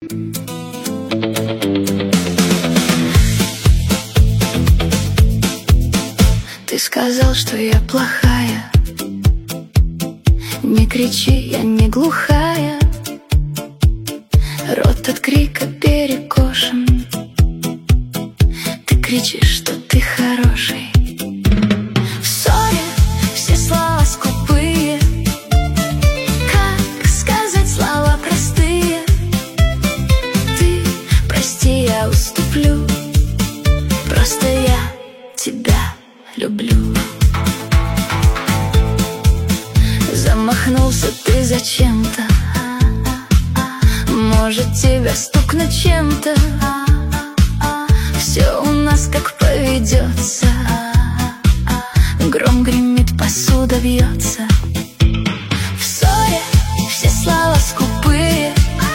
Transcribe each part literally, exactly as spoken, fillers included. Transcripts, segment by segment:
Ты сказал, что я плохая. Не кричи, я не глухая. Рот от крика перекошен. Ты кричишь, что ты хороший. В ссоре все слова скупые. Как сказать слова простые? Ты прости, я уступлю. Просто я тебя люблю. Замахнулся ты зачем-то. Может, тебя стукнуть чем-то. Все у нас как поведется. Гром гремит, посуда бьется. В ссоре все слова скупые.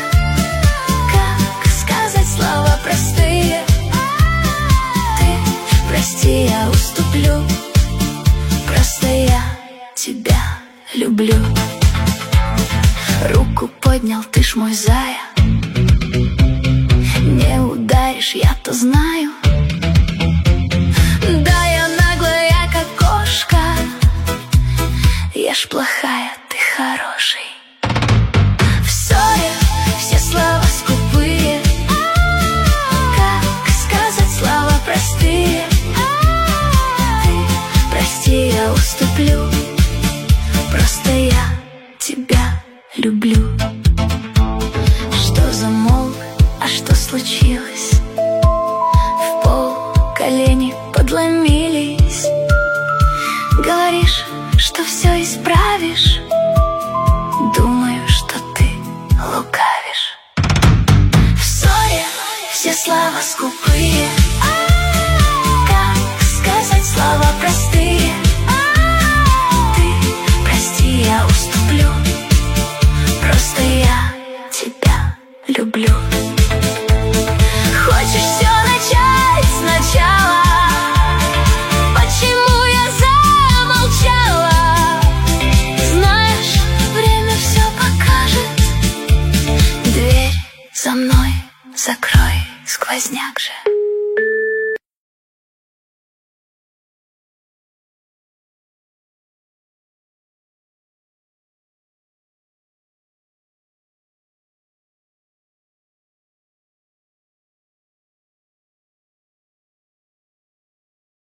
Как сказать слова простые? Ты прости, я уступлю. Просто я тебя люблю. Руку поднял, ты ж мой зая. Не ударишь, я-то знаю. Да, я наглая, как кошка. Я ж плохая, ты хороший. В ссоре все слова скупые. Как сказать слова простые? Ты прости, я уступлю. Просто я тебя люблю. Что замолк, а что случилось? В пол колени подломились. Говоришь, что все исправишь. Думаю, что ты лукавишь. В ссоре все слова скупые.